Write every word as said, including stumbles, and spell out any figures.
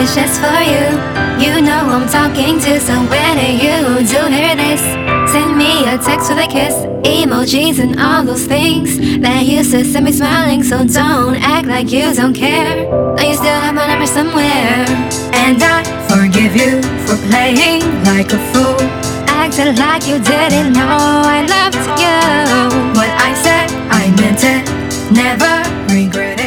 wishes for you. You know I'm talking to, so when you do hear this, send me a text with a kiss, emojis and all those things that used to send me smiling. So don't act like you don't care. Now you still have my number somewhere. And I forgive you for playing like a fool, acting like you didn't know I loved you. What I said, I meant it, never regret it.